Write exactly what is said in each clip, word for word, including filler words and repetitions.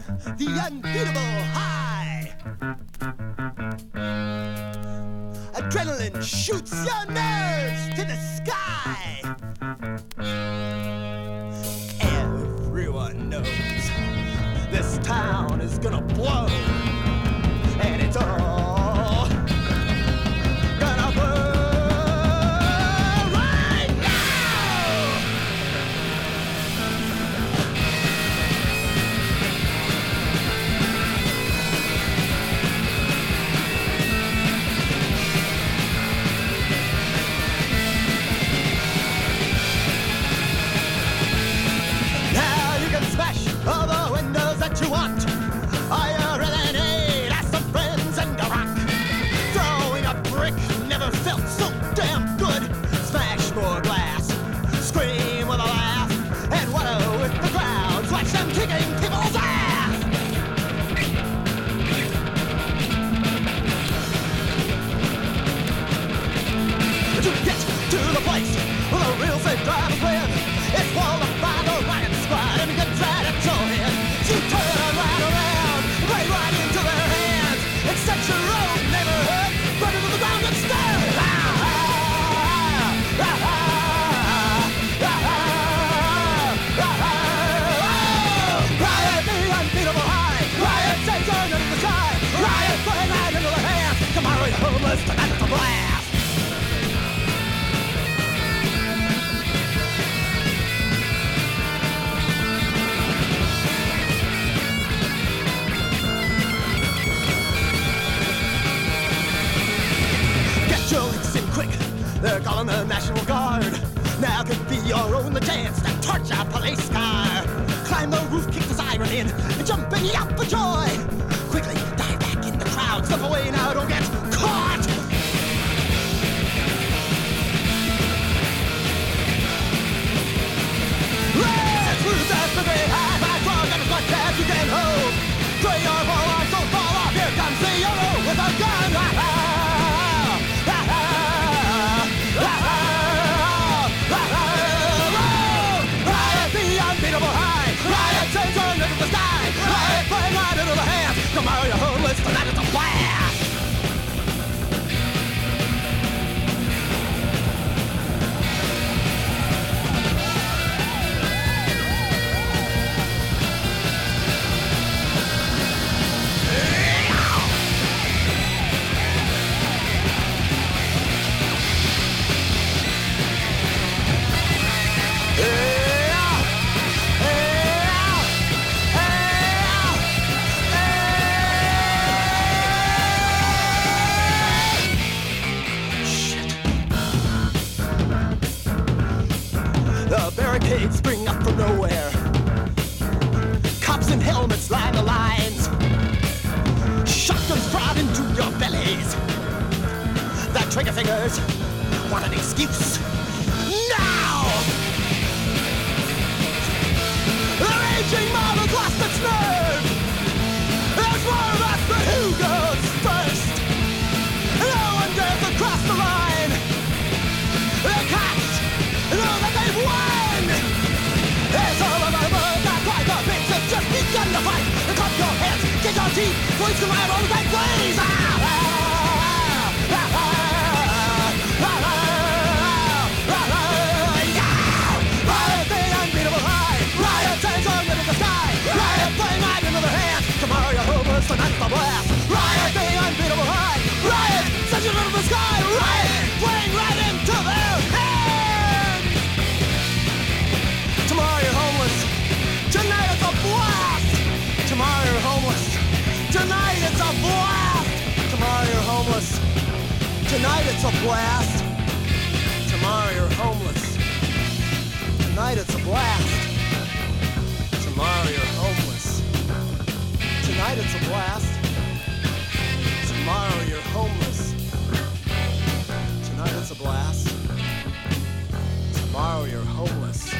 the unbeatable high. Adrenaline shoots your nerves to the sky. Everyone knows this town is gonna blow, and it's all gonna blow right now. Now you can smash all the windows that you want. Fire and an aid, ask some friends and a rock. Throwing a brick never felt so damn good. Smash more glass, scream with a laugh, and wallow with the crowds. Watch them kicking people's ass. To get to the place where the real safe drivers live, it's walled by the riot squad and get right at your head. You turn right around, play right into their hands, and set your own neighborhood right into the ground and stand. Ah, ah, ah, ah, ah, ah, ah. Riot the unbeatable high, riot sends your into the sky, riot playing right into the hands. Tomorrow you're homeless, tonight it's a blast. Get your licks in quick, they're calling the National Guard. Now could be your only chance to torch a police car. Climb the roof, kick the siren in, and jump and yelp for joy. Quickly dive back in the crowd, slip away now, don't get caught. Let's lose that the great high, high drug, and as much as you can hold. Throw your forearms, don't fall off, here comes the yellow with a gun. Ah, ah, ah, ah, ah, ah, ah, ah. Riot the unbeatable high, riot sends her into the sky, riot playing right into the hands. Tomorrow you're homeless, tonight it's a blast. The barricades spring up from nowhere. Cops in helmets line the lines. Shotguns drive into your bellies. The trigger fingers want an excuse. Now! The raging mob has lost its nerve. There's more of us, but who goes first? No one dares to cross the line. The cops know that they've won. It's all about the bird, not quite the pigs have just begun to fight. Clap your hands, get your teeth, police come out on the back, please. Ah, ah, ah, ah, ah, ah, ah, ah, yeah. Riot the unbeatable high, riot sends her into the sky, riot playing right into their hands. Tomorrow you're homeless, tonight's the blast. Riot the unbeatable high, riot sends you into the sky, riot playing right into their hands. Tomorrow you're homeless, tonight it's a blast. Tomorrow you're homeless, tonight it's a blast. Tomorrow you're homeless, tonight it's a blast. Tomorrow you're homeless, tonight it's a blast. Tomorrow you're homeless, tonight it's a blast. Tomorrow you're homeless, tonight it's a blast. Tomorrow you're homeless.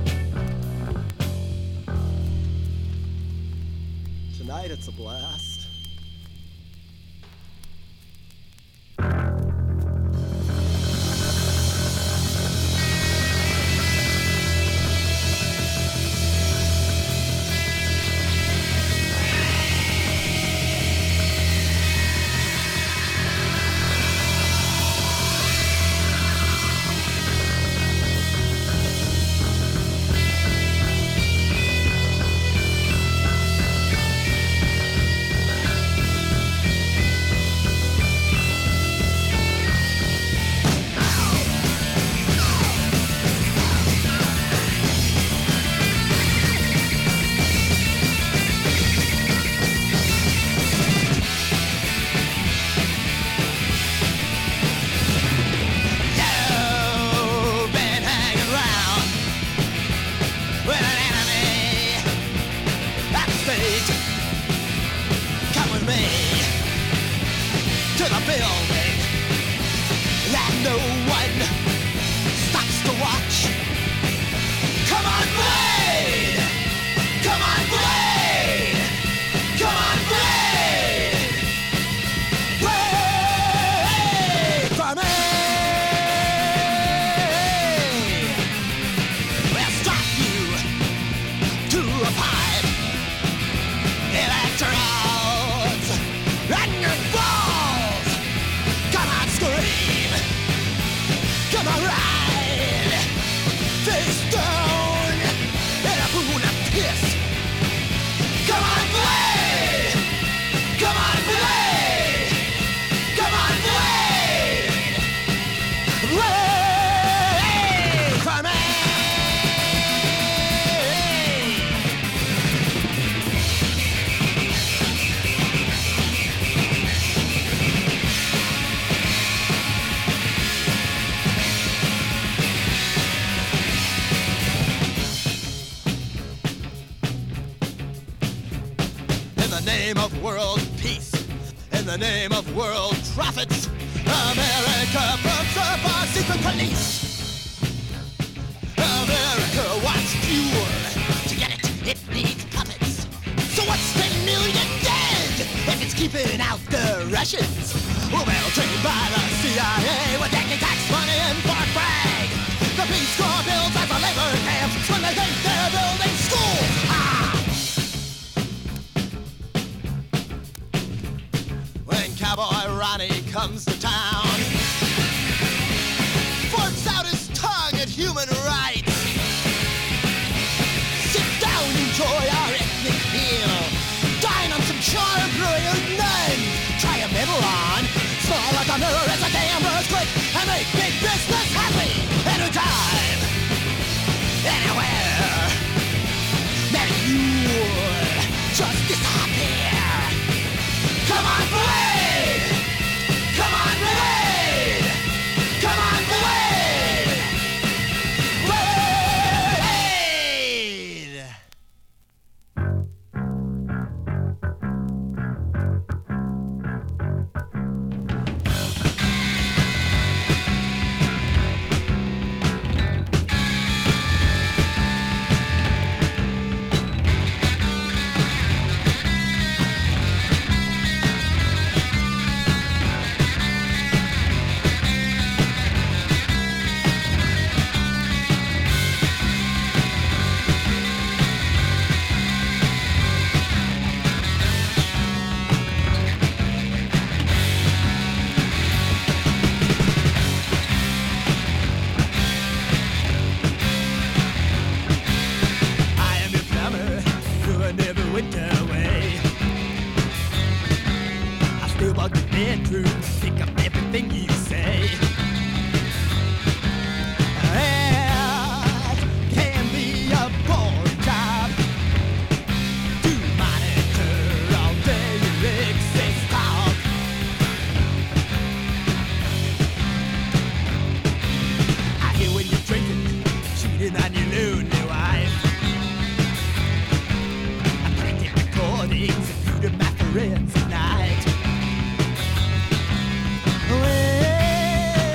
Tonight it's a blast. the building that no one stops to watch. Come on, Blade! Come on, Blade! Come on, Blade! Blade for me! We'll strap you to a pipe, electrodes, and your balls. Come on, scream! Come on, ride! Face down in a pool of piss. Come on, Blade! Come on, Blade! Come on, Blade! Blade for me! In the name of world peace, in the name of world profits, America puts up our secret police. America wants fuel. To get it, it needs puppets. So what's ten million dead if it's keeping out the Russians? Well, trained by the C I A with taking tax money in Fort Bragg. The Peace Corps builds as a labor camp when they think they're building schools. Ah! When Cowboy Ronnie comes to town, forks out his tongue at human rights. Sit down, enjoy our ethnic meal. Dine on some charbroil or none. Try a middle on. Small like a mirror as a gambler's click. And make big business happy. Anytime. Anywhere. Maybe you'll just disappear. Come on, Blade! Come on, Blade! Come on, Blade! Blade! I am your plumber, doing every winter away. I still walk the bedroom, pick up everything you say. It can be a boring job to monitor all day your excess talk. I hear when you're drinking, cheating on your lonely wife. I printed recordings of you to my friends at night. Well,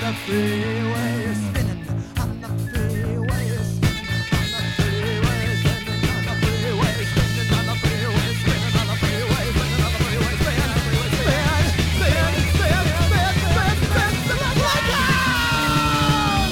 the freeway, spinning on the freeway, spinning on the freeway, spinning on the freeway, spinning on the freeway, spinning on the freeway, spinning on the freeway, spinning on the freeway, spin, spin, spin, spin, spin, spin, spin like down.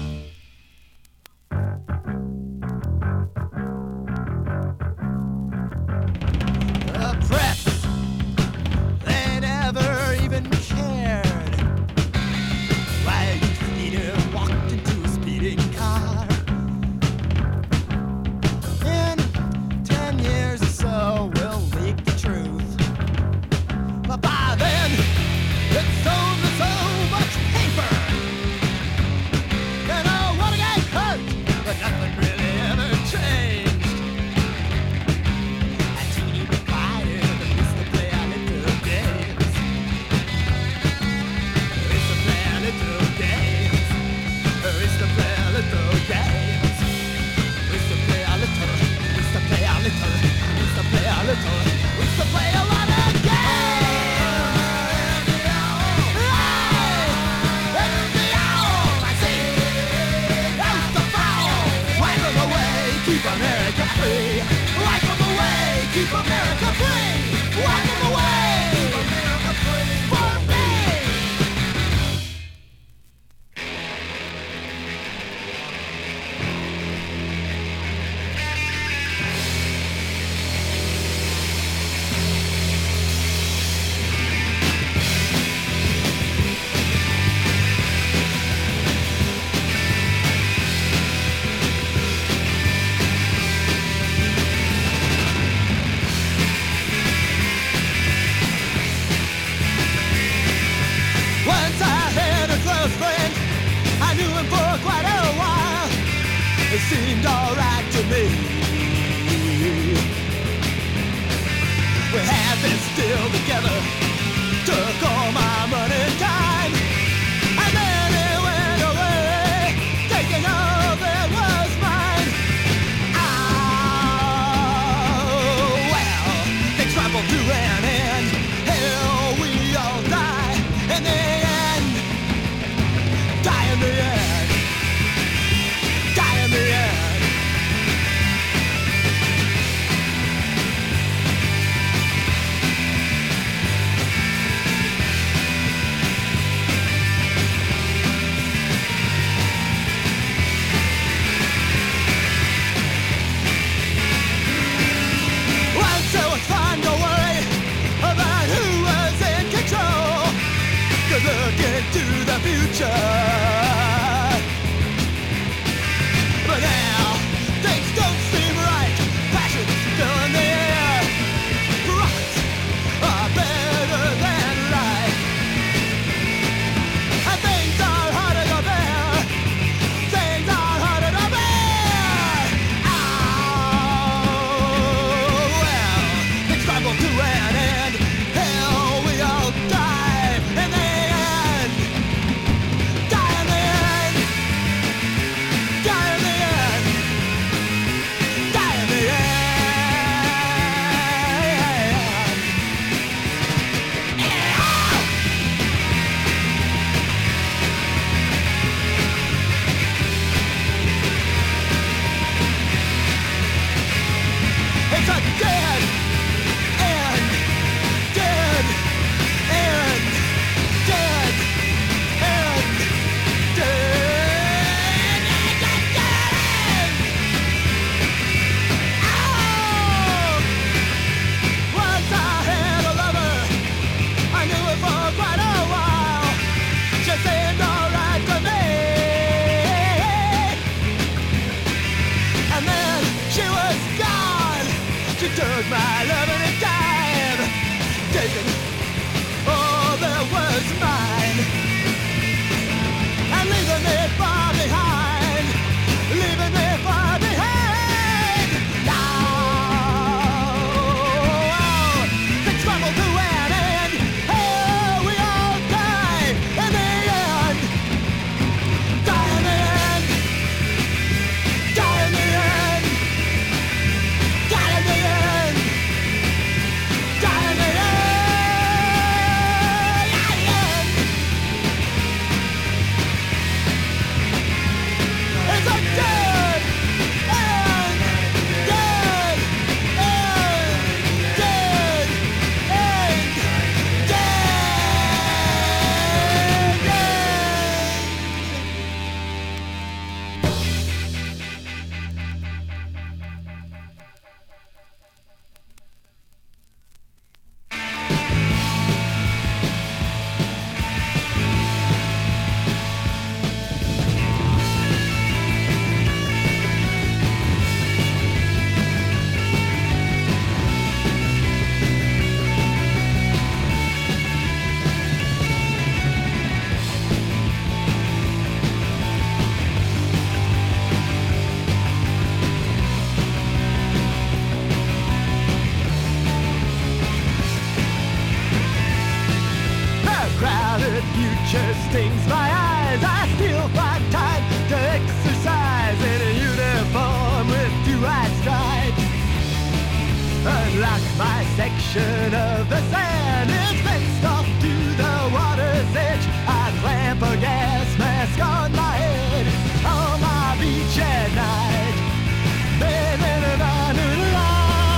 The press, they never even cared why you speeder walked into a speeding car. In ten years or so, we'll leak the truth. But by then, it's sown to so much paper. You know what get hurt, but nothing really ever changed. Until you divided and used to play our little games. Used to play our little games. Used to play our little games. Used to play our little. Used to play our little. Used to play our little. Used to play a lot of games. Hey, it's the owl, I see. It's the foul. Wipe 'em away, keep America free. Wipe 'em away, keep America free. Wipe 'em away, keep America free for me. Once I had a close friend, I knew him for quite a while. It seemed alright to me. We had been still together, took all my money and time, and then he went away, taking all that was mine. Oh, well, things crumbled to an end. Hell, we all die in the end. Die in the end. Die in the end. Once it was fun to worry about who was in control. Good look into the future. But now, things don't seem right. Passion's still in the air. Profits are better than life. And things are harder to bear. Things are harder to bear. Oh, well, things crumble to an end. Hell, we all die in the end. Die in section of the sand is fenced off to the water's edge. I clamp a gas mask on my head on my beach at night, bathing in the moonlight.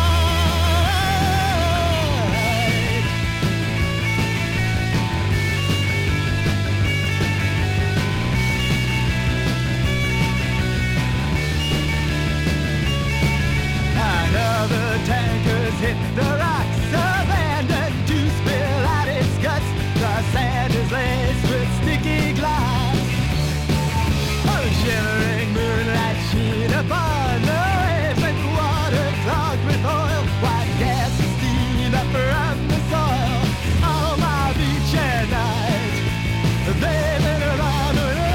Another tanker's hit the rocks, abandoned to spill out its guts. The sand is laced with sticky glass. A shimmering moonlight sheen upon the waves and water clogged with oil. White gas and steam up from the soil on my beach at night, bathing in the moonlight.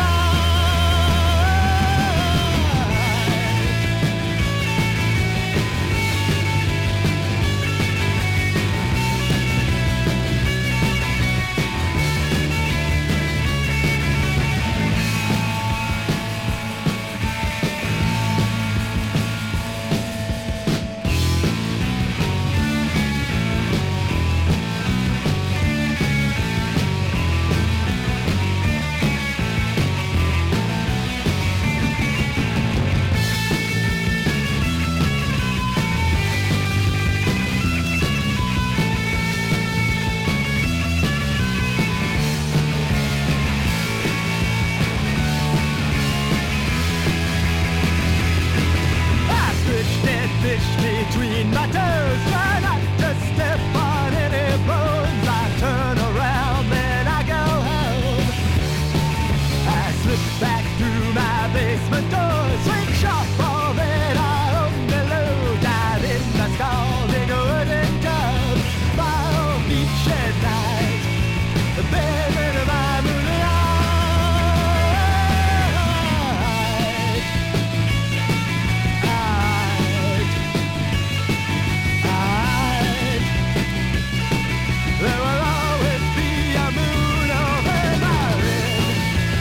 Between my toes, try not to step on any bones. I turn around, then I go home. I slip back through my basement door, swing sharp all that I own below. Dive in the scalding wooden tub, my old beach at night, bathing in my moonlight. There will always be a moon over my head.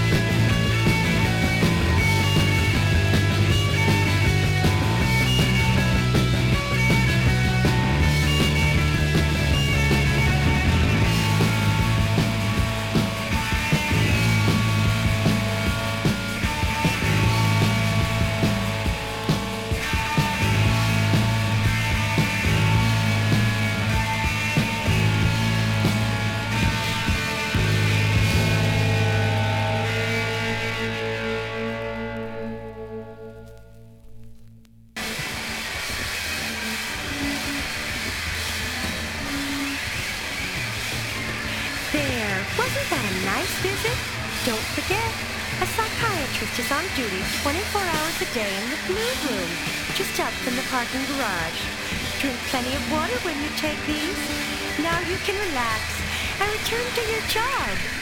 There, wasn't that a nice visit? Don't forget, a psychiatrist is on duty twenty-four hours a day in the Blue Room, just up from the parking garage. Drink plenty of water when you take these. Now you can relax and return to your job.